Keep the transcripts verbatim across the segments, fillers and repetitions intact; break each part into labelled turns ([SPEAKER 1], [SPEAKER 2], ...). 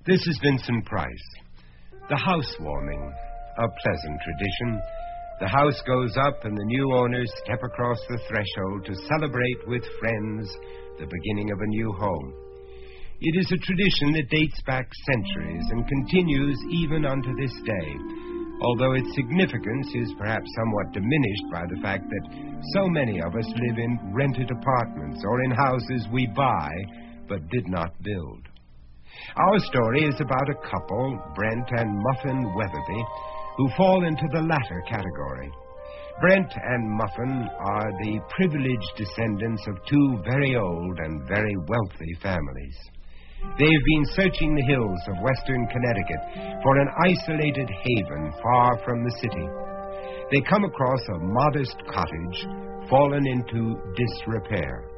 [SPEAKER 1] This is Vincent Price. The housewarming, a pleasant tradition. The house goes up and the new owners step across the threshold to celebrate with friends the beginning of a new home. It is a tradition that dates back centuries and continues even unto this day, although its significance is perhaps somewhat diminished by the fact that so many of us live in rented apartments or in houses we buy but did not build. Our story is about a couple, Brent and Muffin Weatherby, who fall into the latter category. Brent and Muffin are the privileged descendants of two very old and very wealthy families. They've been searching the hills of western Connecticut for an isolated haven far from the city. They come across a modest cottage fallen into disrepair.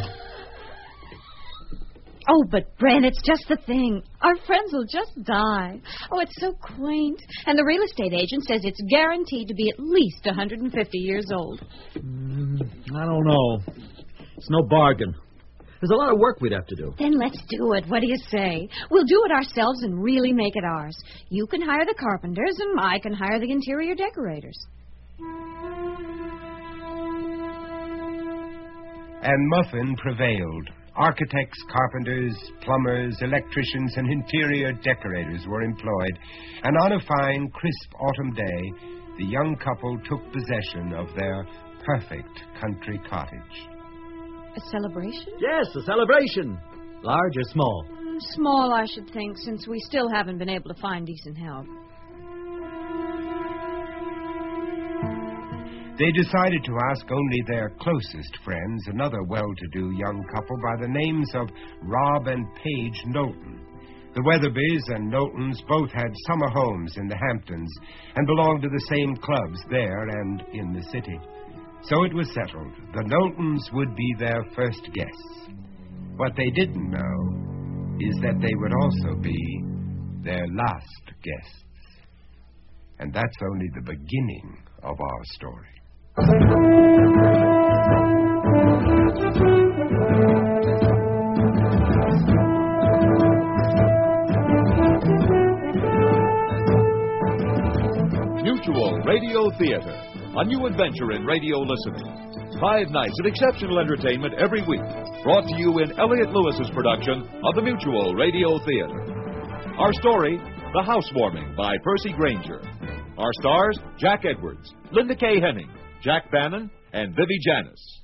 [SPEAKER 2] Oh, but, Brent, it's just the thing. Our friends will just die. Oh, it's so quaint. And the real estate agent says it's guaranteed to be at least one hundred fifty years old.
[SPEAKER 3] Mm, I don't know. It's no bargain. There's a lot of work we'd have to do.
[SPEAKER 2] Then let's do it. What do you say? We'll do it ourselves and really make it ours. You can hire the carpenters, and I can hire the interior decorators.
[SPEAKER 1] And Muffin prevailed. Architects, carpenters, plumbers, electricians, and interior decorators were employed, and on a fine, crisp autumn day, the young couple took possession of their perfect country cottage.
[SPEAKER 2] A celebration?
[SPEAKER 3] Yes, a celebration. Large or small?
[SPEAKER 2] Small, I should think, since we still haven't been able to find decent help.
[SPEAKER 1] They decided to ask only their closest friends, another well-to-do young couple by the names of Rob and Paige Knowlton. The Weatherbys and Knowltons both had summer homes in the Hamptons and belonged to the same clubs there and in the city. So it was settled. The Knowltons would be their first guests. What they didn't know is that they would also be their last guests. And that's only the beginning of our story.
[SPEAKER 4] Mutual Radio Theater, a new adventure in radio listening. Five nights of exceptional entertainment every week, brought to you in Elliott Lewis's production of the Mutual Radio Theater. Our story, The Housewarming by Percy Granger. Our stars, Jack Edwards, Linda Kay Henning, Jack Bannon, and Vivi Janis.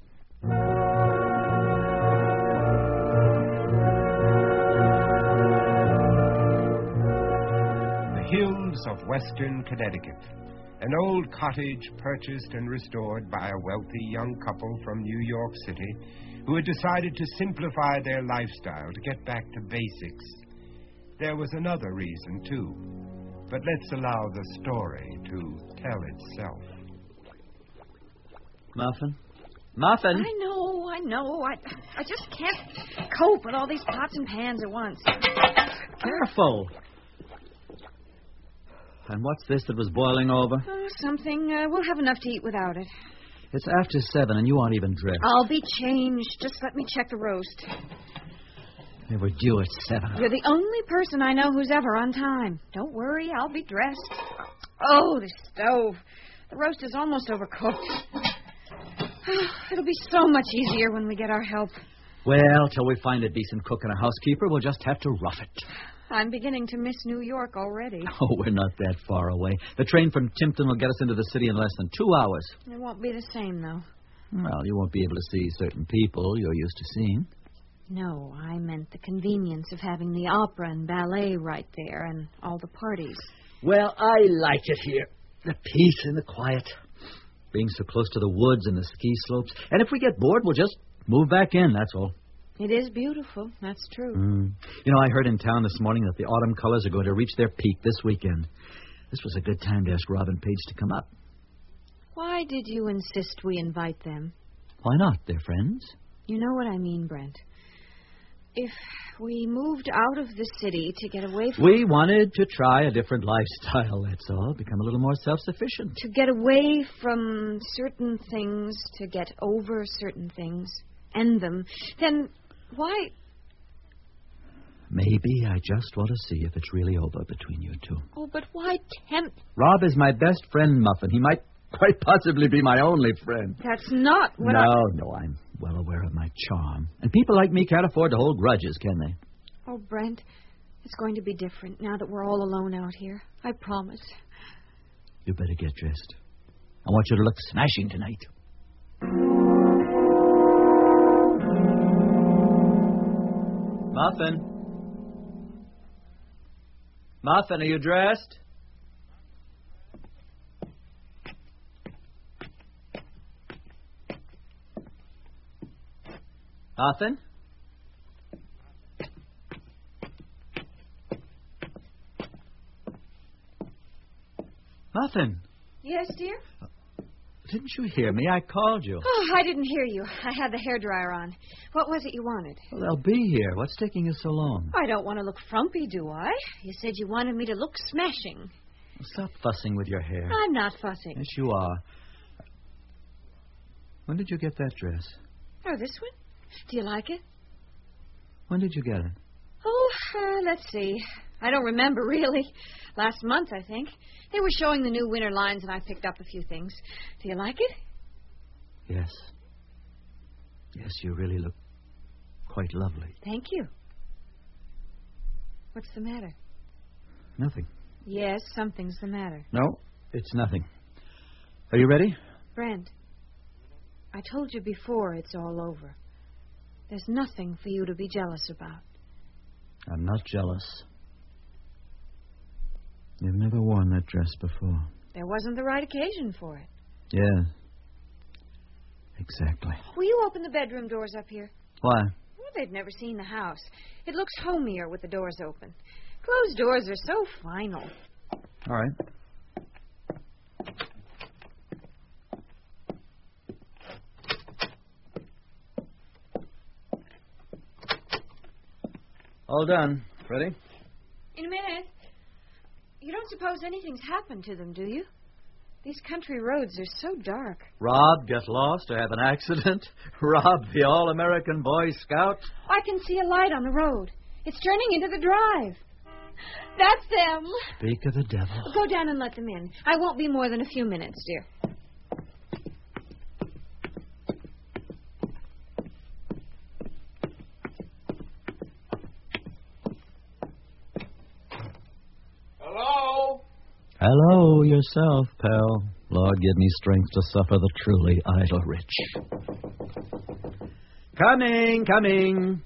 [SPEAKER 1] The hills of western Connecticut. An old cottage purchased and restored by a wealthy young couple from New York City who had decided to simplify their lifestyle to get back to basics. There was another reason, too. But let's allow the story to tell itself.
[SPEAKER 3] Muffin? Muffin?
[SPEAKER 2] I know, I know. I, I just can't cope with all these pots and pans at once.
[SPEAKER 3] Careful. And what's this that was boiling over?
[SPEAKER 2] Oh, something. Uh, we'll have enough to eat without it.
[SPEAKER 3] It's after seven, and you aren't even dressed.
[SPEAKER 2] I'll be changed. Just let me check the roast.
[SPEAKER 3] They were due at seven.
[SPEAKER 2] You're the only person I know who's ever on time. Don't worry, I'll be dressed. Oh, the stove. The roast is almost overcooked. It'll be so much easier when we get our help.
[SPEAKER 3] Well, till we find a decent cook and a housekeeper, we'll just have to rough it.
[SPEAKER 2] I'm beginning to miss New York already.
[SPEAKER 3] Oh, we're not that far away. The train from Timpton will get us into the city in less than two hours.
[SPEAKER 2] It won't be the same, though.
[SPEAKER 3] Well, you won't be able to see certain people you're used to seeing.
[SPEAKER 2] No, I meant the convenience of having the opera and ballet right there and all the parties.
[SPEAKER 3] Well, I like it here. The peace and the quiet. Being so close to the woods and the ski slopes. And if we get bored, we'll just move back in, that's all.
[SPEAKER 2] It is beautiful. That's true.
[SPEAKER 3] Mm. You know, I heard in town this morning that the autumn colors are going to reach their peak this weekend. This was a good time to ask Rob and Paige to come up.
[SPEAKER 2] Why did you insist we invite them?
[SPEAKER 3] Why not? They're friends.
[SPEAKER 2] You know what I mean, Brent. If we moved out of the city to get away from...
[SPEAKER 3] We wanted to try a different lifestyle, that's all. Become a little more self-sufficient.
[SPEAKER 2] To get away from certain things, to get over certain things, end them, then why...
[SPEAKER 3] Maybe I just want to see if it's really over between you two.
[SPEAKER 2] Oh, but why tempt...
[SPEAKER 3] Rob is my best friend, Muffin. He might quite possibly be my only friend.
[SPEAKER 2] That's not what
[SPEAKER 3] no,
[SPEAKER 2] I...
[SPEAKER 3] No, no, I'm well aware of my charm. And people like me can't afford to hold grudges, can they?
[SPEAKER 2] Oh, Brent, it's going to be different now that we're all alone out here. I promise.
[SPEAKER 3] You better get dressed. I want you to look smashing tonight. Muffin. Muffin, are you dressed? Muffin? Muffin.
[SPEAKER 2] Yes, dear?
[SPEAKER 3] Didn't you hear me? I called you.
[SPEAKER 2] Oh, I didn't hear you. I had the hairdryer on. What was it you wanted?
[SPEAKER 3] Well, they'll be here. What's taking you so long?
[SPEAKER 2] I don't want to look frumpy, do I? You said you wanted me to look smashing.
[SPEAKER 3] Stop fussing with your hair.
[SPEAKER 2] I'm not fussing.
[SPEAKER 3] Yes, you are. When did you get that dress?
[SPEAKER 2] Oh, this one? Do you like it?
[SPEAKER 3] When did you get it?
[SPEAKER 2] Oh, uh, let's see. I don't remember, really. Last month, I think. They were showing the new winter lines, and I picked up a few things. Do you like it?
[SPEAKER 3] Yes. Yes, you really look quite lovely.
[SPEAKER 2] Thank you. What's the matter?
[SPEAKER 3] Nothing.
[SPEAKER 2] Yes, something's the matter.
[SPEAKER 3] No, it's nothing. Are you ready?
[SPEAKER 2] Brent, I told you before it's all over. There's nothing for you to be jealous about.
[SPEAKER 3] I'm not jealous. You've never worn that dress before.
[SPEAKER 2] There wasn't the right occasion for it.
[SPEAKER 3] Yeah. Exactly.
[SPEAKER 2] Will you open the bedroom doors up here?
[SPEAKER 3] Why?
[SPEAKER 2] Well, they've never seen the house. It looks homier with the doors open. Closed doors are so final.
[SPEAKER 3] All right. All done. Ready?
[SPEAKER 2] In a minute. You don't suppose anything's happened to them, do you? These country roads are so dark.
[SPEAKER 3] Rob get lost or have an accident? Rob, the all-American Boy Scout?
[SPEAKER 2] I can see a light on the road. It's turning into the drive. That's them.
[SPEAKER 3] Speak of the devil.
[SPEAKER 2] Go down and let them in. I won't be more than a few minutes, dear.
[SPEAKER 5] Hello?
[SPEAKER 3] Hello yourself, pal. Lord, give me strength to suffer the truly idle rich. Coming, coming.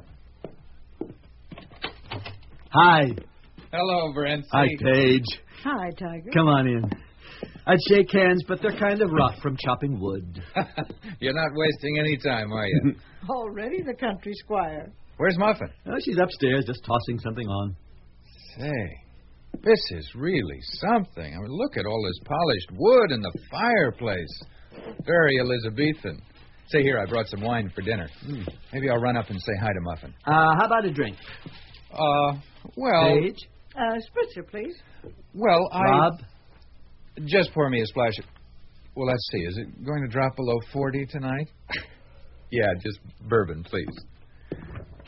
[SPEAKER 3] Hi.
[SPEAKER 5] Hello, Brent.
[SPEAKER 3] Hi, Paige.
[SPEAKER 6] Hi, Tiger.
[SPEAKER 3] Come on in. I'd shake hands, but they're kind of rough from chopping wood.
[SPEAKER 5] You're not wasting any time, are you?
[SPEAKER 6] Already the country squire.
[SPEAKER 5] Where's Muffin?
[SPEAKER 3] Oh, she's upstairs just tossing something on.
[SPEAKER 5] Say, this is really something. I mean, look at all this polished wood and the fireplace. Very Elizabethan. Say, here, I brought some wine for dinner. Mm. Maybe I'll run up and say hi to Muffin.
[SPEAKER 3] Uh, how about a drink?
[SPEAKER 5] Uh, well...
[SPEAKER 3] Paige?
[SPEAKER 6] Uh, spritzer, please.
[SPEAKER 5] Well, I...
[SPEAKER 3] Rob?
[SPEAKER 5] Just pour me a splash of... Well, let's see. Is it going to drop below forty tonight? Yeah, just bourbon, please.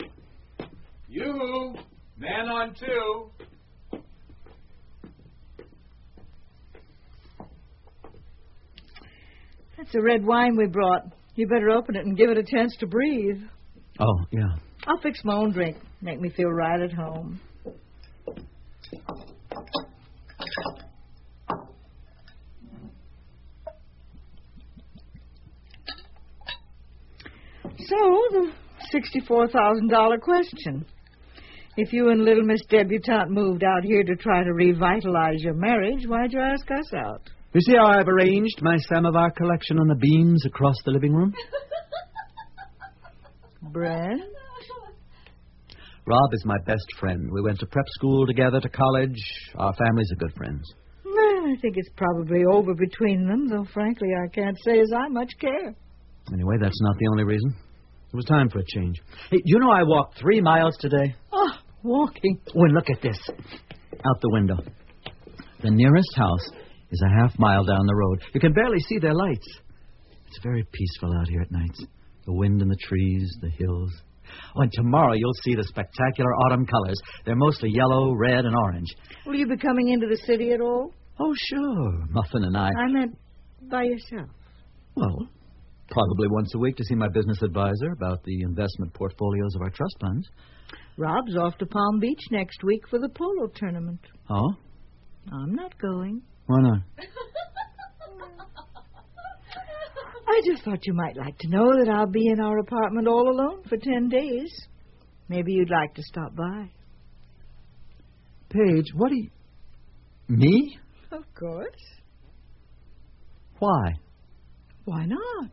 [SPEAKER 5] You, man on two.
[SPEAKER 6] That's the red wine we brought. You better open it and give it a chance to breathe.
[SPEAKER 3] Oh, yeah.
[SPEAKER 6] I'll fix my own drink. Make me feel right at home. So, the sixty-four thousand dollars question. If you and little Miss Debutante moved out here to try to revitalize your marriage, why'd you ask us out?
[SPEAKER 3] You see how I've arranged my Samovar collection on the beams across the living room?
[SPEAKER 6] Brent?
[SPEAKER 3] Rob is my best friend. We went to prep school together, to college. Our families are good friends.
[SPEAKER 6] Well, I think it's probably over between them, though frankly I can't say as I much care.
[SPEAKER 3] Anyway, that's not the only reason. It was time for a change. Hey, you know I walked three miles today?
[SPEAKER 6] Oh, walking.
[SPEAKER 3] Oh, and look at this. Out the window. The nearest house is a half mile down the road. You can barely see their lights. It's very peaceful out here at nights. The wind in the trees, the hills. Oh, and tomorrow you'll see the spectacular autumn colors. They're mostly yellow, red, and orange.
[SPEAKER 6] Will you be coming into the city at all?
[SPEAKER 3] Oh, sure. Muffin and I...
[SPEAKER 6] I meant by yourself.
[SPEAKER 3] Well, probably once a week to see my business advisor about the investment portfolios of our trust funds.
[SPEAKER 6] Rob's off to Palm Beach next week for the polo tournament.
[SPEAKER 3] Oh?
[SPEAKER 6] I'm not going.
[SPEAKER 3] Why not?
[SPEAKER 6] I just thought you might like to know that I'll be in our apartment all alone for ten days. Maybe you'd like to stop by.
[SPEAKER 3] Paige, what do you... Me?
[SPEAKER 6] Of course.
[SPEAKER 3] Why?
[SPEAKER 6] Why not?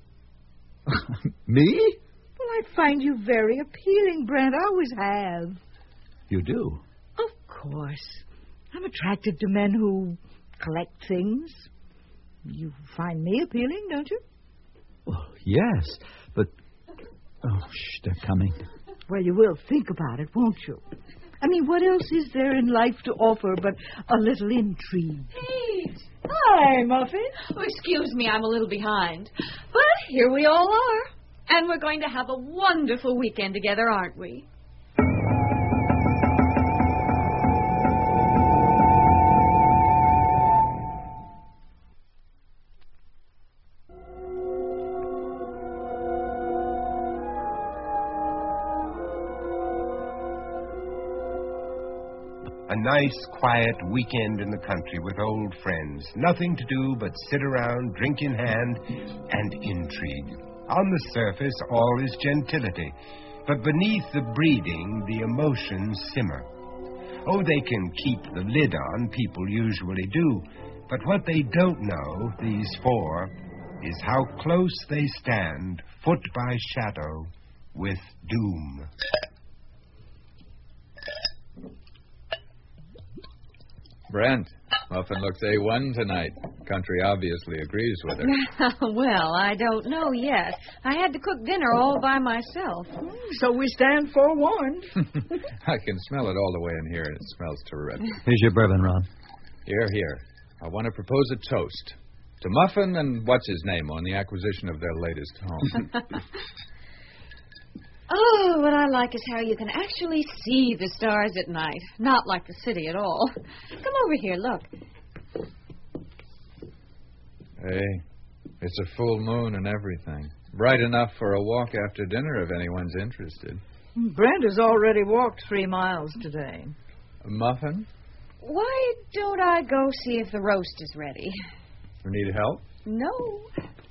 [SPEAKER 3] Me?
[SPEAKER 6] Well, I find you very appealing, Brent. I always have.
[SPEAKER 3] You do?
[SPEAKER 6] Of course. I'm attracted to men who collect things. You find me appealing, don't you?
[SPEAKER 3] Well, yes, but... Oh, shh, they're coming.
[SPEAKER 6] Well, you will think about it, won't you? I mean, what else is there in life to offer but a little intrigue?
[SPEAKER 2] Pete!
[SPEAKER 6] Hi, Muffin.
[SPEAKER 2] Oh, excuse me, I'm a little behind. But here we all are. And we're going to have a wonderful weekend together, aren't we?
[SPEAKER 1] A nice, quiet weekend in the country with old friends. Nothing to do but sit around, drink in hand, and intrigue. On the surface, all is gentility. But beneath the breeding, the emotions simmer. Oh, they can keep the lid on, people usually do. But what they don't know, these four, is how close they stand, foot by shadow, with doom.
[SPEAKER 5] Brent, Muffin looks A one tonight. Country obviously agrees with her.
[SPEAKER 2] Well, I don't know yet. I had to cook dinner all by myself.
[SPEAKER 6] So we stand forewarned.
[SPEAKER 5] I can smell it all the way in here, and it smells terrific.
[SPEAKER 3] Here's your bourbon, Rob.
[SPEAKER 5] Here, here. I want to propose a toast to Muffin and what's-his-name on the acquisition of their latest home.
[SPEAKER 2] Oh, what I like is how you can actually see the stars at night. Not like the city at all. Come over here, look.
[SPEAKER 5] Hey, it's a full moon and everything. Bright enough for a walk after dinner if anyone's interested.
[SPEAKER 6] Brent has already walked three miles today.
[SPEAKER 5] A muffin?
[SPEAKER 2] Why don't I go see if the roast is ready?
[SPEAKER 5] You need help?
[SPEAKER 2] No.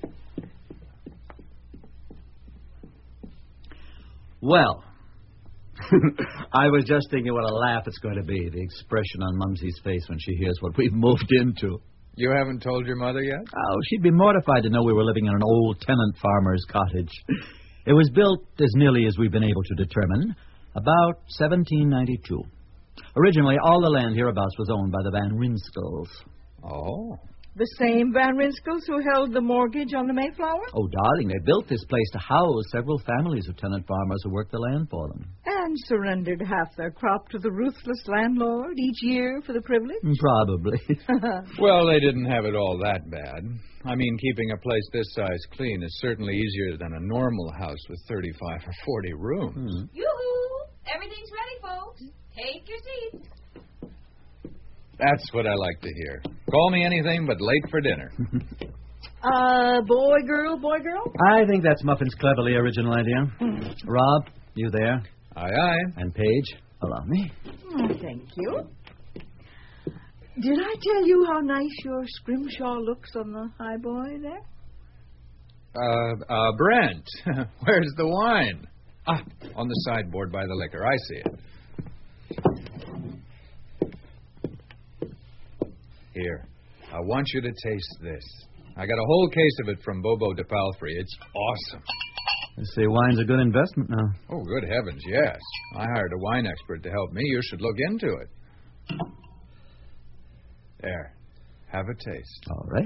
[SPEAKER 3] Well, I was just thinking what a laugh it's going to be, the expression on Mumsy's face when she hears what we've moved into.
[SPEAKER 5] You haven't told your mother yet?
[SPEAKER 3] Oh, she'd be mortified to know we were living in an old tenant farmer's cottage. It was built, as nearly as we've been able to determine, about seventeen ninety-two. Originally, all the land hereabouts was owned by the Van Rinskels.
[SPEAKER 5] Oh.
[SPEAKER 6] The same Van Rinskels who held the mortgage on the Mayflower?
[SPEAKER 3] Oh, darling, they built this place to house several families of tenant farmers who worked the land for them.
[SPEAKER 6] And surrendered half their crop to the ruthless landlord each year for the privilege?
[SPEAKER 3] Probably.
[SPEAKER 5] Well, they didn't have it all that bad. I mean, keeping a place this size clean is certainly easier than a normal house with thirty-five or forty rooms.
[SPEAKER 3] Hmm.
[SPEAKER 2] Yoo-hoo! Everything's ready, folks. Take your seats.
[SPEAKER 5] That's what I like to hear. Call me anything but late for dinner.
[SPEAKER 6] Uh, boy, girl, boy, girl?
[SPEAKER 3] I think that's Muffin's cleverly original idea. Rob, you there?
[SPEAKER 5] Aye, aye.
[SPEAKER 3] And Paige, allow me.
[SPEAKER 6] Oh, thank you. Did I tell you how nice your scrimshaw looks on the high boy there?
[SPEAKER 5] Uh, uh, Brent, where's the wine? Ah, on the sideboard by the liquor. I see it. Here, I want you to taste this. I got a whole case of it from Bobo de Palfrey. It's awesome.
[SPEAKER 3] They say wine's a good investment now.
[SPEAKER 5] Oh, good heavens, yes. I hired a wine expert to help me. You should look into it. There. Have a taste.
[SPEAKER 3] All right.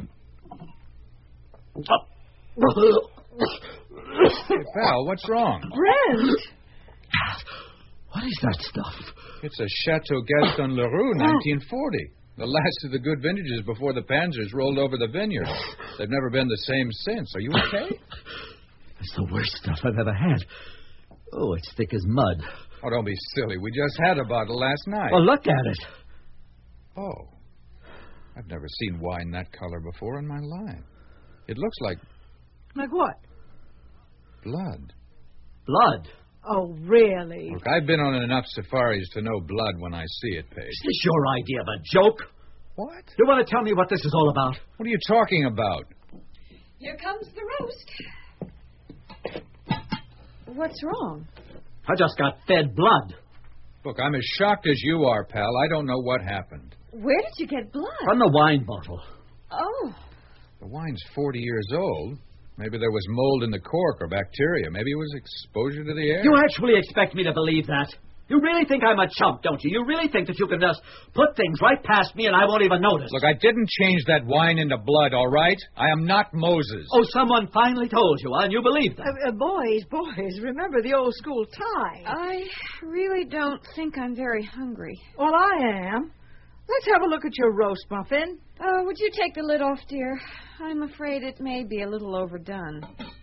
[SPEAKER 5] Hey, pal, what's wrong?
[SPEAKER 6] Brent!
[SPEAKER 3] What is that stuff?
[SPEAKER 5] It's a Chateau Gaston Leroux, nineteen forty. The last of the good vintages before the Panzers rolled over the vineyard. They've never been the same since. Are you okay?
[SPEAKER 3] It's the worst stuff I've ever had. Oh, it's thick as mud.
[SPEAKER 5] Oh, don't be silly. We just had a bottle last night.
[SPEAKER 3] Well, look at it.
[SPEAKER 5] Oh. I've never seen wine that color before in my life. It looks like
[SPEAKER 6] Like what?
[SPEAKER 5] blood.
[SPEAKER 3] Blood.
[SPEAKER 6] Oh, really?
[SPEAKER 5] Look, I've been on enough safaris to know blood when I see it, Paige.
[SPEAKER 3] Is this your idea of a joke?
[SPEAKER 5] What?
[SPEAKER 3] You want to tell me what this is all about?
[SPEAKER 5] What are you talking about?
[SPEAKER 2] Here comes the roast. What's wrong?
[SPEAKER 3] I just got fed blood.
[SPEAKER 5] Look, I'm as shocked as you are, pal. I don't know what happened.
[SPEAKER 2] Where did you get blood?
[SPEAKER 3] From the wine bottle.
[SPEAKER 2] Oh.
[SPEAKER 5] The wine's forty years old. Maybe there was mold in the cork or bacteria. Maybe it was exposure to the air.
[SPEAKER 3] You actually expect me to believe that? You really think I'm a chump, don't you? You really think that you can just put things right past me and I won't even notice?
[SPEAKER 5] Look, I didn't change that wine into blood, all right? I am not Moses.
[SPEAKER 3] Oh, someone finally told you, and you believe that.
[SPEAKER 6] Uh, uh, boys, boys, remember the old school tie.
[SPEAKER 2] I really don't think I'm very hungry.
[SPEAKER 6] Well, I am. Let's have a look at your roast muffin.
[SPEAKER 2] Uh, would you take the lid off, dear? I'm afraid it may be a little overdone.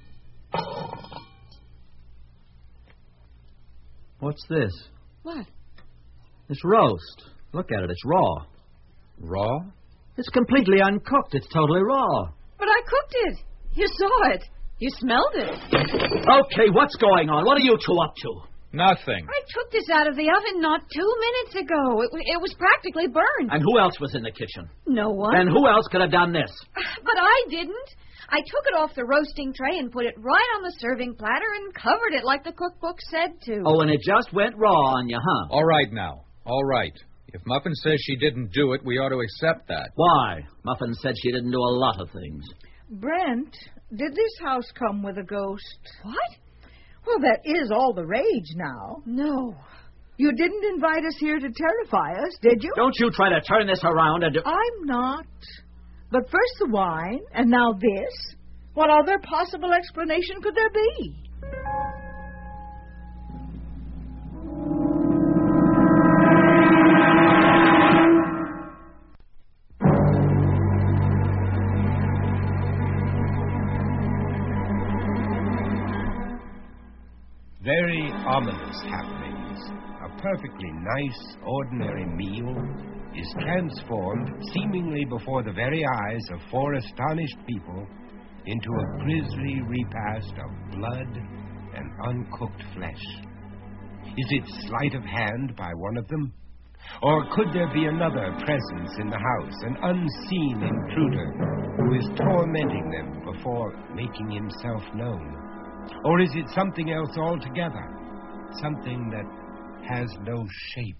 [SPEAKER 3] What's this?
[SPEAKER 2] What?
[SPEAKER 3] It's roast. Look at it. It's raw.
[SPEAKER 5] Raw?
[SPEAKER 3] It's completely uncooked. It's totally raw.
[SPEAKER 2] But I cooked it. You saw it. You smelled it.
[SPEAKER 3] Okay, what's going on? What are you two up to?
[SPEAKER 5] Nothing.
[SPEAKER 2] I took this out of the oven not two minutes ago. It, it was practically burned.
[SPEAKER 3] And who else was in the kitchen?
[SPEAKER 2] No one.
[SPEAKER 3] And who else could have done this?
[SPEAKER 2] But I didn't. I took it off the roasting tray and put it right on the serving platter and covered it like the cookbook said to.
[SPEAKER 3] Oh, and it just went raw on you, huh?
[SPEAKER 5] All right now. All right. If Muffin says she didn't do it, we ought to accept that.
[SPEAKER 3] Why? Muffin said she didn't do a lot of things.
[SPEAKER 6] Brent, did this house come with a ghost?
[SPEAKER 2] What?
[SPEAKER 6] Well, that is all the rage now.
[SPEAKER 2] No.
[SPEAKER 6] You didn't invite us here to terrify us, did you?
[SPEAKER 3] Don't you try to turn this around and do...
[SPEAKER 6] I'm not. But first the wine, and now this. What other possible explanation could there be?
[SPEAKER 1] Very ominous happenings. A perfectly nice, ordinary meal is transformed, seemingly before the very eyes of four astonished people, into a grisly repast of blood and uncooked flesh. Is it sleight of hand by one of them? Or could there be another presence in the house, an unseen intruder who is tormenting them before making himself known? Or is it something else altogether? Something that has no shape?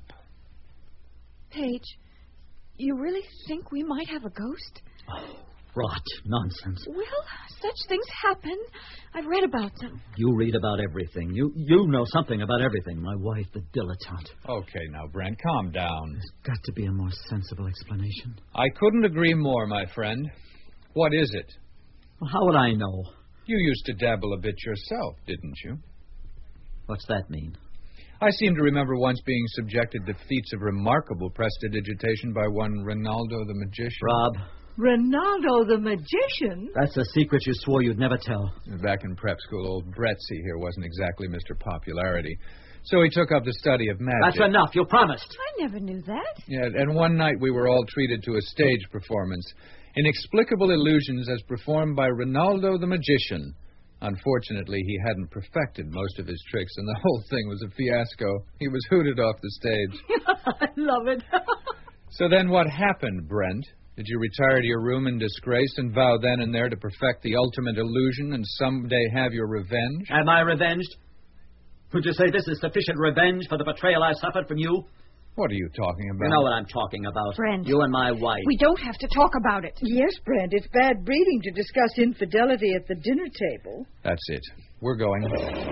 [SPEAKER 2] Paige, you really think we might have a ghost?
[SPEAKER 3] Oh, rot. Nonsense.
[SPEAKER 2] Well, such things happen. I've read about them.
[SPEAKER 3] You read about everything. You you know something about everything. My wife, the dilettante.
[SPEAKER 5] Okay, now, Brent, calm down.
[SPEAKER 3] There's got to be a more sensible explanation.
[SPEAKER 5] I couldn't agree more, my friend. What is it?
[SPEAKER 3] Well, how would I know?
[SPEAKER 5] You used to dabble a bit yourself, didn't you?
[SPEAKER 3] What's that mean?
[SPEAKER 5] I seem to remember once being subjected to feats of remarkable prestidigitation by one Ronaldo the Magician.
[SPEAKER 3] Rob.
[SPEAKER 6] Ronaldo the Magician?
[SPEAKER 3] That's a secret you swore you'd never tell.
[SPEAKER 5] Back in prep school, old Brettsy here wasn't exactly Mister Popularity. So he took up the study of magic.
[SPEAKER 3] That's enough. You promised.
[SPEAKER 2] I never knew that.
[SPEAKER 5] Yeah, and one night we were all treated to a stage performance. Inexplicable Illusions as performed by Ronaldo the Magician. Unfortunately, he hadn't perfected most of his tricks, and the whole thing was a fiasco. He was hooted off the stage.
[SPEAKER 6] I love it.
[SPEAKER 5] So then what happened, Brent? Did you retire to your room in disgrace and vow then and there to perfect the ultimate illusion and someday have your revenge?
[SPEAKER 3] Am I revenged? Would you say this is sufficient revenge for the betrayal I suffered from you?
[SPEAKER 5] What are you talking about?
[SPEAKER 3] You know what I'm talking about.
[SPEAKER 2] Brent.
[SPEAKER 3] You and my wife.
[SPEAKER 2] We don't have to talk about it.
[SPEAKER 6] Yes, Brent, it's bad breeding to discuss infidelity at the dinner table.
[SPEAKER 5] That's it. We're going.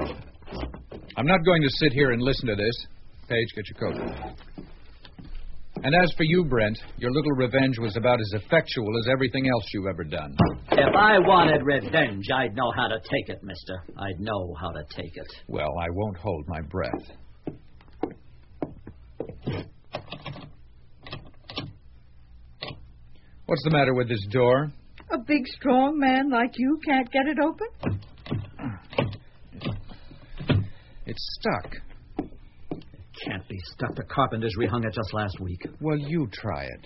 [SPEAKER 5] I'm not going to sit here and listen to this. Paige, get your coat. And as for you, Brent, your little revenge was about as effectual as everything else you've ever done.
[SPEAKER 3] If I wanted revenge, I'd know how to take it, mister. I'd know how to take it.
[SPEAKER 5] Well, I won't hold my breath. What's the matter with this door?
[SPEAKER 6] A big, strong man like you can't get it open?
[SPEAKER 5] It It's stuck.
[SPEAKER 3] Can't be stuck. The carpenters rehung it just last week.
[SPEAKER 5] Well, you try it.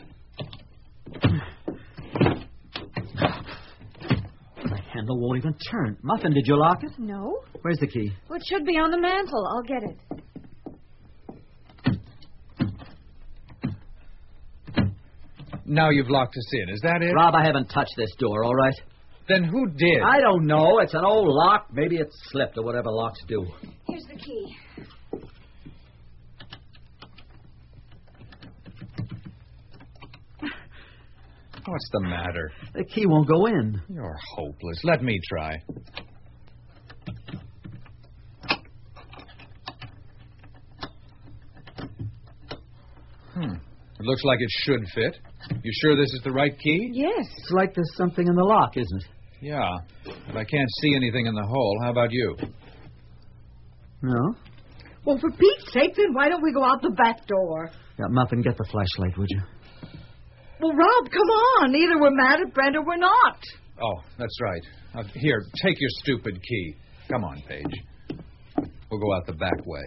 [SPEAKER 3] The handle won't even turn. Muffin, did you lock it?
[SPEAKER 2] No.
[SPEAKER 3] Where's the key?
[SPEAKER 2] Well, it should be on the mantel. I'll get it.
[SPEAKER 5] Now you've locked us in. Is that it?
[SPEAKER 3] Rob, I haven't touched this door, all right?
[SPEAKER 5] Then who did?
[SPEAKER 3] I don't know. It's an old lock. Maybe it's slipped or whatever locks do.
[SPEAKER 2] Here's the key.
[SPEAKER 5] What's the matter?
[SPEAKER 3] The key won't go in.
[SPEAKER 5] You're hopeless. Let me try. Hmm. It looks like it should fit. You sure this is the right key?
[SPEAKER 2] Yes.
[SPEAKER 3] It's like there's something in the lock, isn't it?
[SPEAKER 5] Yeah. But I can't see anything in the hole. How about you?
[SPEAKER 3] No?
[SPEAKER 6] Well, for Pete's sake, then why don't we go out the back door?
[SPEAKER 3] Yeah, Muffin, get the flashlight, would you?
[SPEAKER 6] Well, Rob, come on. Either we're mad at Brent or we're not.
[SPEAKER 5] Oh, that's right. Uh, here, take your stupid key. Come on, Paige. We'll go out the back way.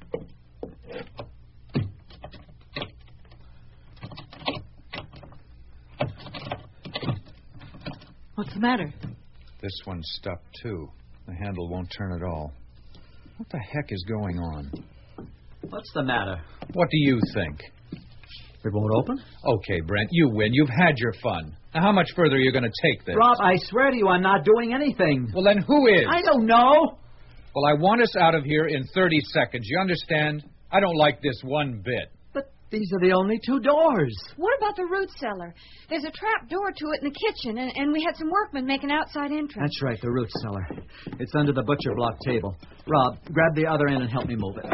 [SPEAKER 6] What's the matter?
[SPEAKER 5] This one's stuck, too. The handle won't turn at all. What the heck is going on?
[SPEAKER 3] What's the matter?
[SPEAKER 5] What do you think?
[SPEAKER 3] It won't open?
[SPEAKER 5] Okay, Brent, you win. You've had your fun. Now, how much further are you going to take this?
[SPEAKER 3] Rob, I swear to you, I'm not doing anything.
[SPEAKER 5] Well, then who is?
[SPEAKER 3] I don't know.
[SPEAKER 5] Well, I want us out of here in thirty seconds. You understand? I don't like this one bit.
[SPEAKER 3] But these are the only two doors.
[SPEAKER 2] What about the root cellar? There's a trap door to it in the kitchen, and, and we had some workmen make an outside entrance.
[SPEAKER 3] That's right, the root cellar. It's under the butcher block table. Rob, grab the other end and help me move it.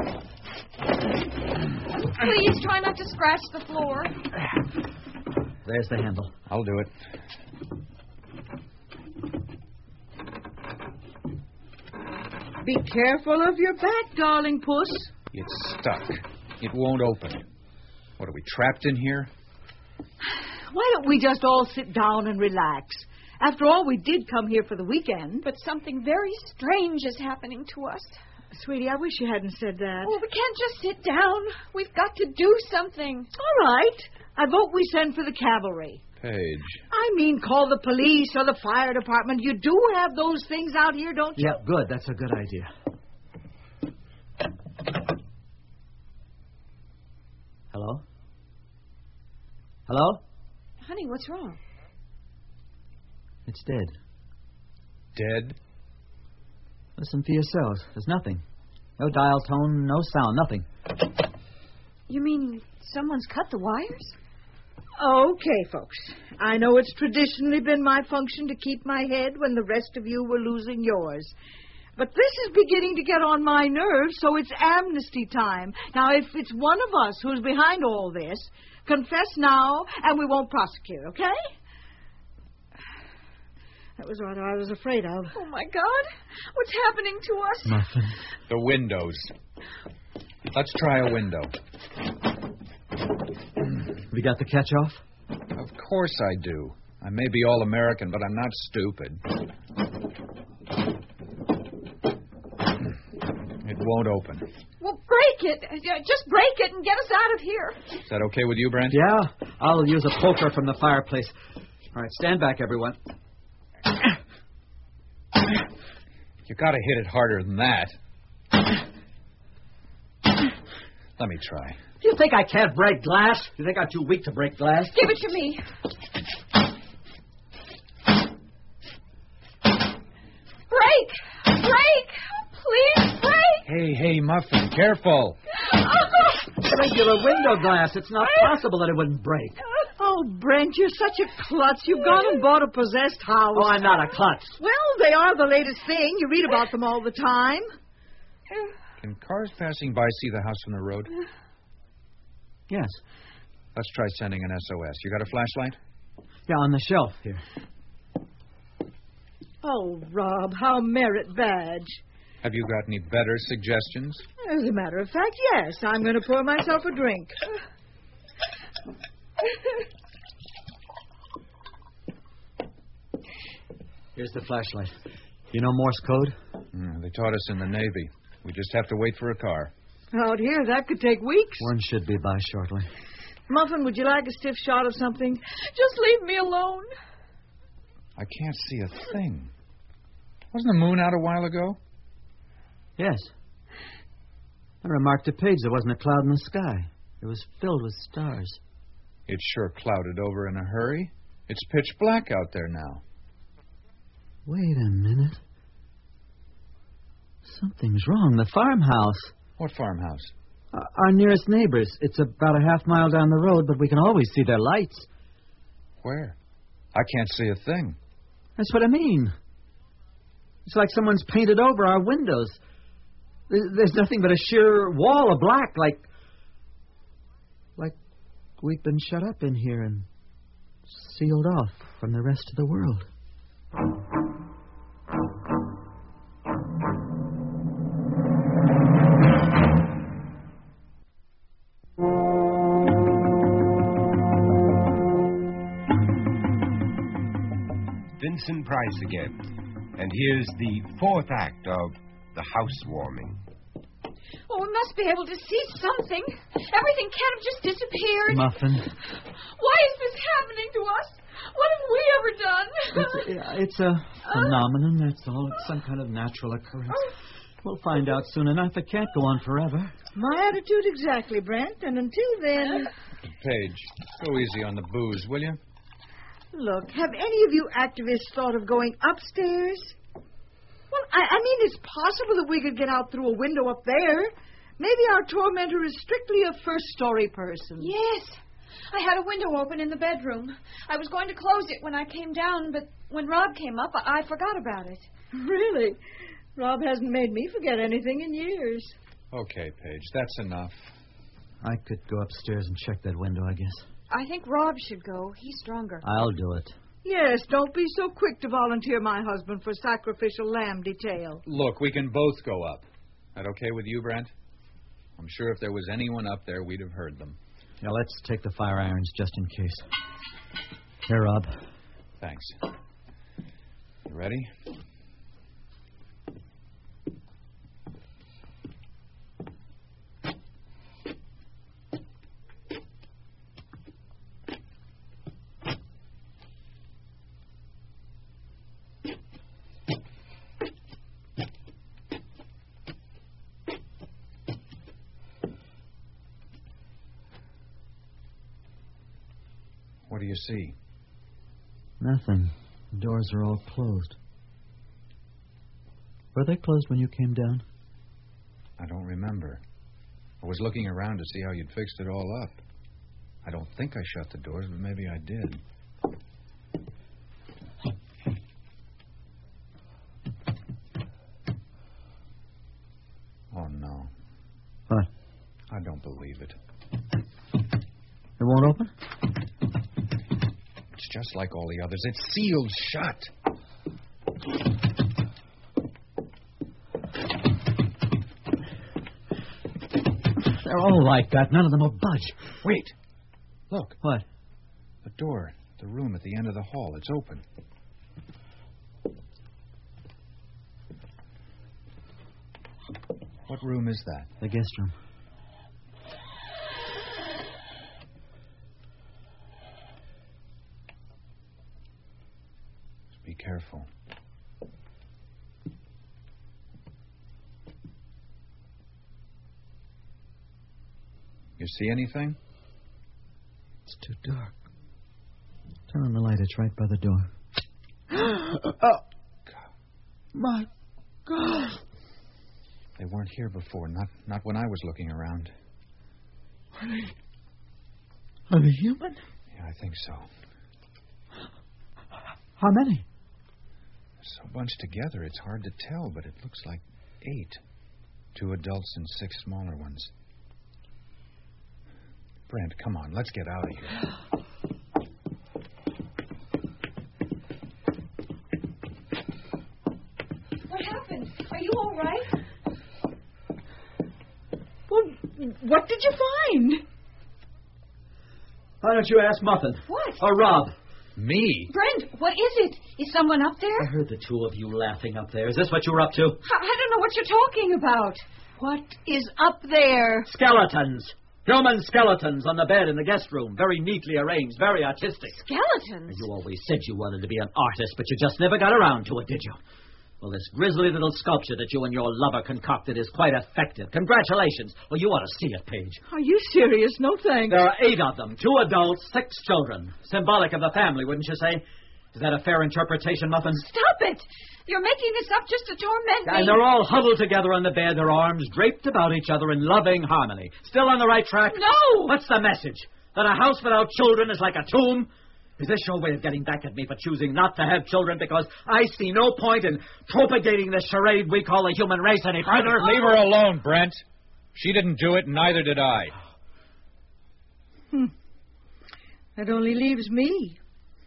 [SPEAKER 2] Please try not to scratch the floor.
[SPEAKER 3] There's the handle.
[SPEAKER 5] I'll do it.
[SPEAKER 6] Be careful of your back, darling puss.
[SPEAKER 5] It's stuck. It won't open. What, are we trapped in here?
[SPEAKER 6] Why don't we just all sit down and relax? After all, we did come here for the weekend.
[SPEAKER 2] But something very strange is happening to us.
[SPEAKER 6] Sweetie, I wish you hadn't said that.
[SPEAKER 2] Oh, we can't just sit down. We've got to do something.
[SPEAKER 6] All right. I vote we send for the cavalry.
[SPEAKER 5] Paige.
[SPEAKER 6] I mean, call the police or the fire department. You do have those things out here, don't you?
[SPEAKER 3] Yeah, good. That's a good idea. Hello? Hello?
[SPEAKER 2] Honey, what's wrong?
[SPEAKER 3] It's dead.
[SPEAKER 5] Dead?
[SPEAKER 3] Listen for yourselves. There's nothing. No dial tone, no sound, nothing.
[SPEAKER 2] You mean someone's cut the wires?
[SPEAKER 6] Okay, folks. I know it's traditionally been my function to keep my head when the rest of you were losing yours. But this is beginning to get on my nerves, so it's amnesty time. Now, if it's one of us who's behind all this, confess now, and we won't prosecute, okay? That was what I was afraid of.
[SPEAKER 2] Oh, my God. What's happening to us?
[SPEAKER 3] Nothing.
[SPEAKER 5] The windows. Let's try a window.
[SPEAKER 3] We got the catch off?
[SPEAKER 5] Of course I do. I may be all American, but I'm not stupid. It won't open.
[SPEAKER 2] Well, break it. Just break it and get us out of here.
[SPEAKER 5] Is that okay with you, Brent?
[SPEAKER 3] Yeah. I'll use a poker from the fireplace. All right, stand back, everyone.
[SPEAKER 5] You gotta hit it harder than that. Let me try.
[SPEAKER 3] Do you think I can't break glass? Do you think I'm too weak to break glass?
[SPEAKER 2] Give it to me. Break! Break! Please break!
[SPEAKER 5] Hey, hey, Muffin, careful.
[SPEAKER 3] Regular window glass. It's not possible that it wouldn't break.
[SPEAKER 6] Oh, Brent, you're such a klutz. You've gone and bought a possessed house.
[SPEAKER 3] Oh, I'm not a klutz.
[SPEAKER 6] Well, they are the latest thing. You read about them all the time.
[SPEAKER 5] Can cars passing by see the house from the road?
[SPEAKER 3] Yes.
[SPEAKER 5] Let's try sending an S O S. You got a flashlight?
[SPEAKER 3] Yeah, on the shelf here.
[SPEAKER 6] Oh, Rob, how merit badge.
[SPEAKER 5] Have you got any better suggestions?
[SPEAKER 6] As a matter of fact, yes. I'm going to pour myself a drink.
[SPEAKER 3] Here's the flashlight. You know Morse code?
[SPEAKER 5] Mm, they taught us in the Navy. We just have to wait for a car.
[SPEAKER 6] Out here, that could take weeks.
[SPEAKER 3] One should be by shortly.
[SPEAKER 6] Muffin, would you like a stiff shot of something?
[SPEAKER 2] Just leave me alone.
[SPEAKER 5] I can't see a thing. Wasn't the moon out a while ago?
[SPEAKER 3] Yes. I remarked to Paige there wasn't a cloud in the sky. It was filled with stars.
[SPEAKER 5] It sure clouded over in a hurry. It's pitch black out there now.
[SPEAKER 3] Wait a minute. Something's wrong. The farmhouse.
[SPEAKER 5] What farmhouse?
[SPEAKER 3] Uh, our nearest neighbors. It's about a half mile down the road, but we can always see their lights.
[SPEAKER 5] Where? I can't see a thing.
[SPEAKER 3] That's what I mean. It's like someone's painted over our windows. There's, there's nothing but a sheer wall of black, like... like we've been shut up in here and sealed off from the rest of the world.
[SPEAKER 1] Vincent Price again. And here's the fourth act of The Housewarming.
[SPEAKER 2] Oh, we must be able to see something. Everything can't have just disappeared.
[SPEAKER 3] Muffin.
[SPEAKER 2] Why is this happening to us? What have we ever done?
[SPEAKER 3] It's, it's a phenomenon, that's all. It's some kind of natural occurrence. We'll find out soon enough. It can't go on forever.
[SPEAKER 6] My attitude exactly, Brent. And until then...
[SPEAKER 5] Paige, go easy on the booze, will you?
[SPEAKER 6] Look, have any of you activists thought of going upstairs? Well, I, I mean, it's possible that we could get out through a window up there. Maybe our tormentor is strictly a first-story person.
[SPEAKER 2] Yes. I had a window open in the bedroom. I was going to close it when I came down, but when Rob came up, I, I forgot about it.
[SPEAKER 6] Really? Rob hasn't made me forget anything in years.
[SPEAKER 5] Okay, Paige, that's enough.
[SPEAKER 3] I could go upstairs and check that window, I guess.
[SPEAKER 2] I think Rob should go. He's stronger.
[SPEAKER 3] I'll do it.
[SPEAKER 6] Yes, don't be so quick to volunteer my husband for sacrificial lamb detail.
[SPEAKER 5] Look, we can both go up. That okay with you, Brent? I'm sure if there was anyone up there, we'd have heard them.
[SPEAKER 3] Now, let's take the fire irons just in case. Here, Rob.
[SPEAKER 5] Thanks. You ready? What do you see?
[SPEAKER 3] Nothing. The doors are all closed. Were they closed when you came down?
[SPEAKER 5] I don't remember. I was looking around to see how you'd fixed it all up. I don't think I shut the doors, but maybe I did. Oh, no.
[SPEAKER 3] What?
[SPEAKER 5] I don't believe it.
[SPEAKER 3] It won't open?
[SPEAKER 5] It's just like all the others. It's sealed shut.
[SPEAKER 3] They're all like that. None of them will budge.
[SPEAKER 5] Wait. Look.
[SPEAKER 3] What?
[SPEAKER 5] The door, the room at the end of the hall. It's open. What room is that?
[SPEAKER 3] The guest room.
[SPEAKER 5] Be careful. You see anything?
[SPEAKER 3] It's too dark. Turn on the light. It's right by the door.
[SPEAKER 6] Oh,
[SPEAKER 5] God.
[SPEAKER 6] My God.
[SPEAKER 5] They weren't here before. Not not when I was looking around.
[SPEAKER 6] Are they, are they human?
[SPEAKER 5] Yeah, I think so.
[SPEAKER 3] How many?
[SPEAKER 5] So bunched together, it's hard to tell, but it looks like eight. Two adults and six smaller ones. Brent, come on, let's get out of here.
[SPEAKER 2] What happened? Are you all right?
[SPEAKER 6] Well, what did you find?
[SPEAKER 3] Why don't you ask Muffin?
[SPEAKER 2] What?
[SPEAKER 3] Or Rob?
[SPEAKER 5] Me?
[SPEAKER 2] Brent, what is it? Is someone up there?
[SPEAKER 3] I heard the two of you laughing up there. Is this what you were up to?
[SPEAKER 2] I, I don't know what you're talking about.
[SPEAKER 6] What is up there?
[SPEAKER 3] Skeletons. Human skeletons on the bed in the guest room. Very neatly arranged, very artistic.
[SPEAKER 2] Skeletons?
[SPEAKER 3] You always said you wanted to be an artist, but you just never got around to it, did you? Well, this grisly little sculpture that you and your lover concocted is quite effective. Congratulations. Well, you ought to see it, Paige.
[SPEAKER 6] Are you serious? No thanks.
[SPEAKER 3] There are eight of them. Two adults, six children. Symbolic of the family, wouldn't you say? Is that a fair interpretation, Muffin?
[SPEAKER 2] Stop it! You're making this up just to torment me.
[SPEAKER 3] And they're all huddled together on the bed, their arms draped about each other in loving harmony. Still on the right track?
[SPEAKER 2] No!
[SPEAKER 3] What's the message? That a house without children is like a tomb? Is this your way of getting back at me for choosing not to have children because I see no point in propagating this charade we call the human race any further?
[SPEAKER 5] Leave her alone, Brent. She didn't do it, and neither did I.
[SPEAKER 6] Hmm. That only leaves me.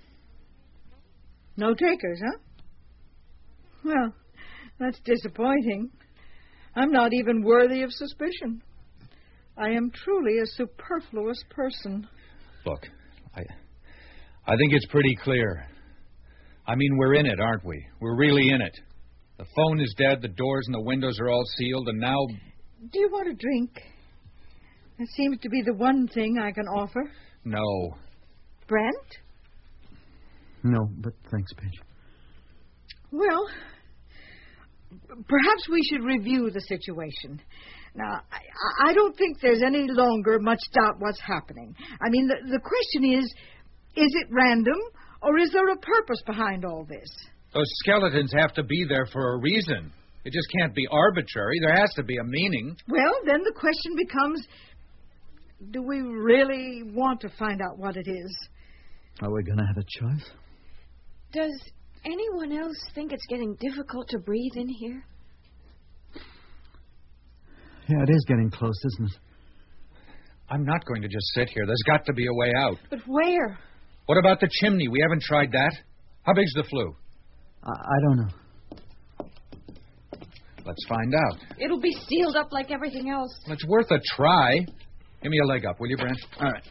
[SPEAKER 6] No takers, huh? Well, that's disappointing. I'm not even worthy of suspicion. I am truly a superfluous person.
[SPEAKER 5] Look, I... I think it's pretty clear. I mean, we're in it, aren't we? We're really in it. The phone is dead, the doors and the windows are all sealed, and now...
[SPEAKER 6] Do you want a drink? That seems to be the one thing I can offer.
[SPEAKER 5] No.
[SPEAKER 6] Brent?
[SPEAKER 3] No, but thanks, Paige.
[SPEAKER 6] Well, perhaps we should review the situation. Now, I, I don't think there's any longer much doubt what's happening. I mean, the, the question is... Is it random, or is there a purpose behind all this?
[SPEAKER 5] Those skeletons have to be there for a reason. It just can't be arbitrary. There has to be a meaning.
[SPEAKER 6] Well, then the question becomes, do we really want to find out what it is?
[SPEAKER 3] Are we going to have a choice?
[SPEAKER 2] Does anyone else think it's getting difficult to breathe in here?
[SPEAKER 3] Yeah, it is getting close, isn't it?
[SPEAKER 5] I'm not going to just sit here. There's got to be a way out.
[SPEAKER 2] But where?
[SPEAKER 5] What about the chimney? We haven't tried that. How big's the flue?
[SPEAKER 3] I, I don't know.
[SPEAKER 5] Let's find out.
[SPEAKER 2] It'll be sealed up like everything else.
[SPEAKER 5] Well, it's worth a try. Give me a leg up, will you, Brent?
[SPEAKER 3] All right.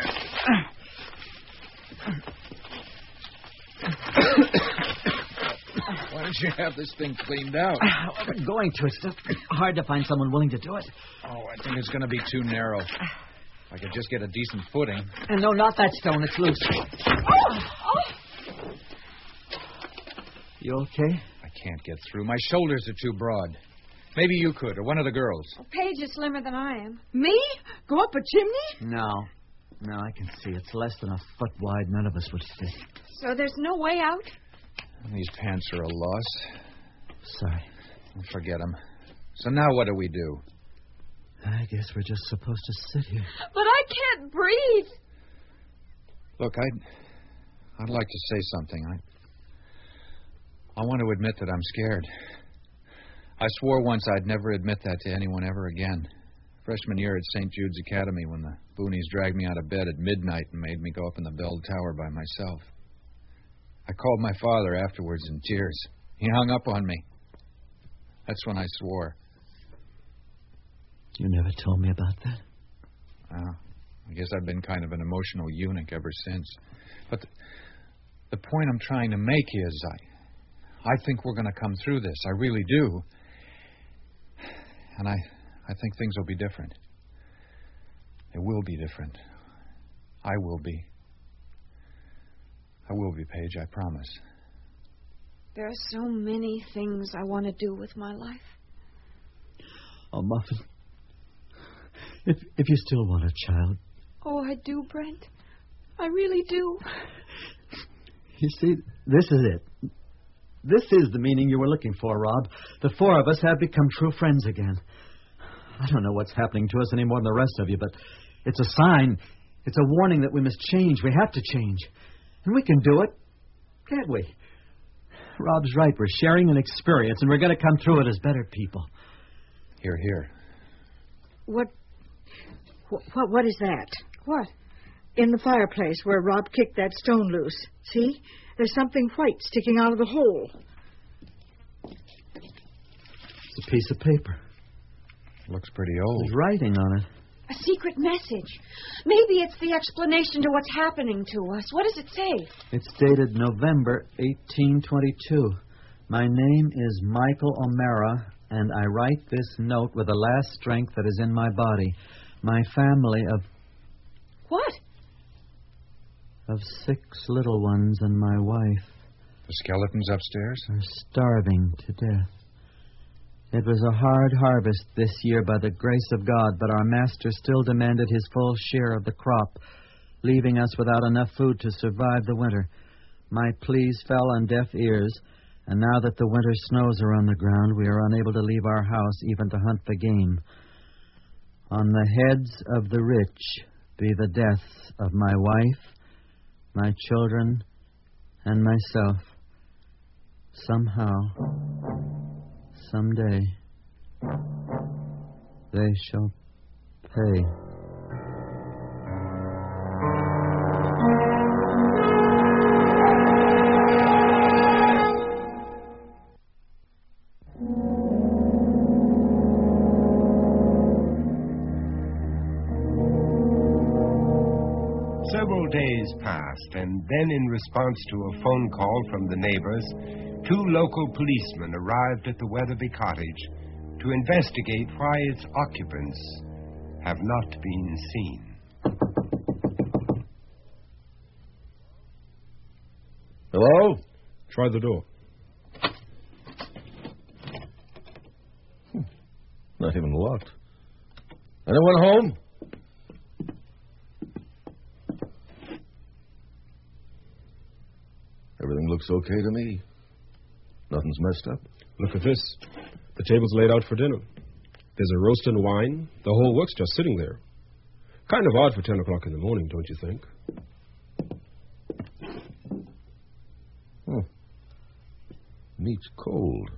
[SPEAKER 5] Why don't you have this thing cleaned out?
[SPEAKER 3] I've been going to. It's just hard to find someone willing to do it.
[SPEAKER 5] Oh, I think it's going to be too narrow. If I could just get a decent footing.
[SPEAKER 3] And no, not that stone. It's loose.
[SPEAKER 2] Oh! Oh!
[SPEAKER 3] You okay?
[SPEAKER 5] I can't get through. My shoulders are too broad. Maybe you could, or one of the girls.
[SPEAKER 2] Well, Paige is slimmer than I am.
[SPEAKER 6] Me? Go up a chimney?
[SPEAKER 3] No. No, I can see. It's less than a foot wide. None of us would fit.
[SPEAKER 2] So there's no way out?
[SPEAKER 5] These pants are a loss.
[SPEAKER 3] Sorry.
[SPEAKER 5] Well, forget them. So now what do we do?
[SPEAKER 3] I guess we're just supposed to sit here.
[SPEAKER 2] But I can't breathe.
[SPEAKER 5] Look, I'd, I'd like to say something. I, I want to admit that I'm scared. I swore once I'd never admit that to anyone ever again. Freshman year at Saint Jude's Academy when the boonies dragged me out of bed at midnight and made me go up in the bell tower by myself. I called my father afterwards in tears. He hung up on me. That's when I swore.
[SPEAKER 3] You never told me about that.
[SPEAKER 5] Well, I guess I've been kind of an emotional eunuch ever since. But the, the point I'm trying to make is I, I think we're going to come through this. I really do. And I, I think things will be different. They will be different. I will be. I will be, Paige, I promise.
[SPEAKER 2] There are so many things I want to do with my life.
[SPEAKER 3] Oh, Muffin, if if you still want a child...
[SPEAKER 2] Oh, I do, Brent. I really do.
[SPEAKER 3] You see, this is it. This is the meaning you were looking for, Rob. The four of us have become true friends again. I don't know what's happening to us any more than the rest of you, but it's a sign. It's a warning that we must change. We have to change. And we can do it, can't we? Rob's right. We're sharing an experience, and we're going to come through it as better people.
[SPEAKER 5] Here, here.
[SPEAKER 6] What, what, what is that?
[SPEAKER 2] What?
[SPEAKER 6] In the fireplace where Rob kicked that stone loose. See? There's something white sticking out of the hole.
[SPEAKER 3] It's a piece of paper.
[SPEAKER 5] Looks pretty old.
[SPEAKER 3] There's writing on it.
[SPEAKER 2] A secret message. Maybe it's the explanation to what's happening to us. What does it say?
[SPEAKER 3] It's dated November eighteen twenty-two. My name is Michael O'Mara, and I write this note with the last strength that is in my body. My family of...
[SPEAKER 2] What?
[SPEAKER 3] Of six little ones and my wife.
[SPEAKER 5] The skeletons upstairs?
[SPEAKER 3] Are starving to death. It was a hard harvest this year by the grace of God, but our master still demanded his full share of the crop, leaving us without enough food to survive the winter. My pleas fell on deaf ears, and now that the winter snows are on the ground, we are unable to leave our house even to hunt the game. On the heads of the rich be the deaths of my wife, my children, and myself. Somehow, someday, they shall pay.
[SPEAKER 1] Several days passed, and then in response to a phone call from the neighbors, two local policemen arrived at the Weatherby cottage to investigate why its occupants have not been seen.
[SPEAKER 7] Hello? Try the door. Hmm. Not even locked. Anyone home? Everything looks okay to me. Nothing's messed up.
[SPEAKER 8] Look at this. The table's laid out for dinner. There's a roast and wine. The whole works just sitting there. Kind of odd for ten o'clock in the morning, don't you think?
[SPEAKER 7] Hmm. Meat's cold.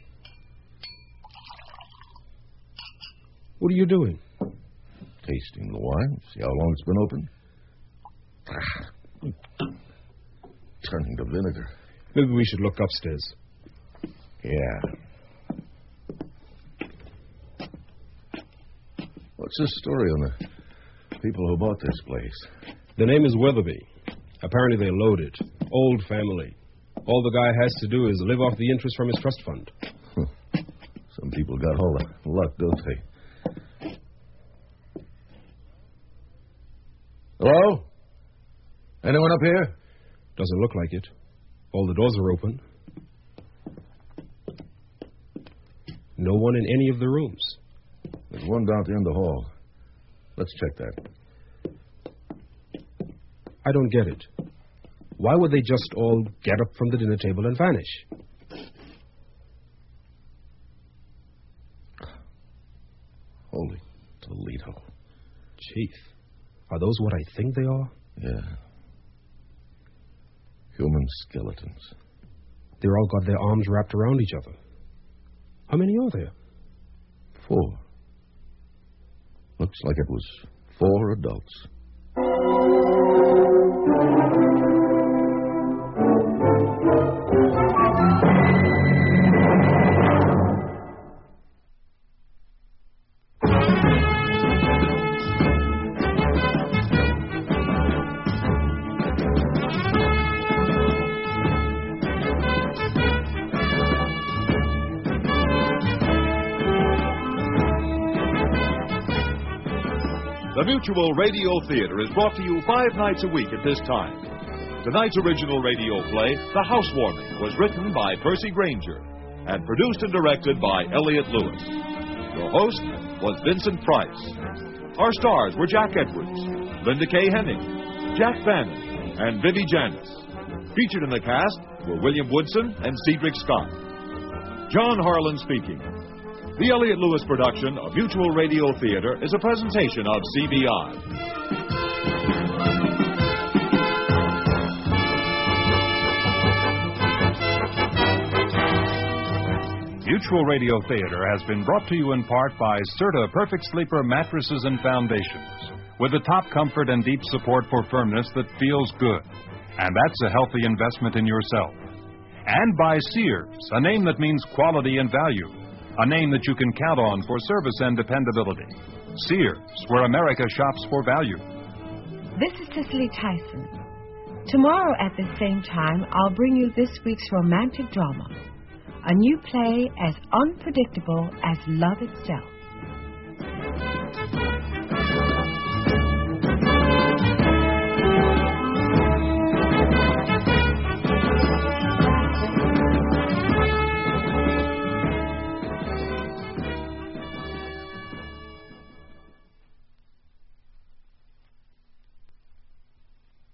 [SPEAKER 8] What are you doing?
[SPEAKER 7] Tasting the wine. See how long it's been open? Ah. Turning to vinegar.
[SPEAKER 8] Maybe we should look upstairs.
[SPEAKER 7] Yeah. What's the story on the people who bought this place?
[SPEAKER 8] The name is Weatherby. Apparently they're loaded. Old family. All the guy has to do is live off the interest from his trust fund.
[SPEAKER 7] Some people got all the luck, don't they? Hello? Anyone up here?
[SPEAKER 8] Doesn't look like it. All the doors are open. No one in any of the rooms.
[SPEAKER 7] There's one down at the end of the hall. Let's check that.
[SPEAKER 8] I don't get it. Why would they just all get up from the dinner table and vanish?
[SPEAKER 7] Holy Toledo.
[SPEAKER 8] Chief, are those what I think they are?
[SPEAKER 7] Yeah. Human skeletons.
[SPEAKER 8] They're all got their arms wrapped around each other. How many are there?
[SPEAKER 7] Four. Looks like it was four adults.
[SPEAKER 4] The Mutual Radio Theater is brought to you five nights a week at this time. Tonight's original radio play, The Housewarming, was written by Percy Granger and produced and directed by Elliott Lewis. Your host was Vincent Price. Our stars were Jack Edwards, Linda Kay Henning, Jack Bannon, and Vivi Janis. Featured in the cast were William Woodson and Cedric Scott. John Harlan speaking. The Elliott Lewis production of Mutual Radio Theater is a presentation of C B I.
[SPEAKER 9] Mutual Radio Theater has been brought to you in part by Serta Perfect Sleeper Mattresses and Foundations, with the top comfort and deep support for firmness that feels good. And that's a healthy investment in yourself. And by Sears, a name that means quality and value. A name that you can count on for service and dependability. Sears, where America shops for value.
[SPEAKER 10] This is Cicely Tyson. Tomorrow at the same time, I'll bring you this week's romantic drama, a new play as unpredictable as love itself.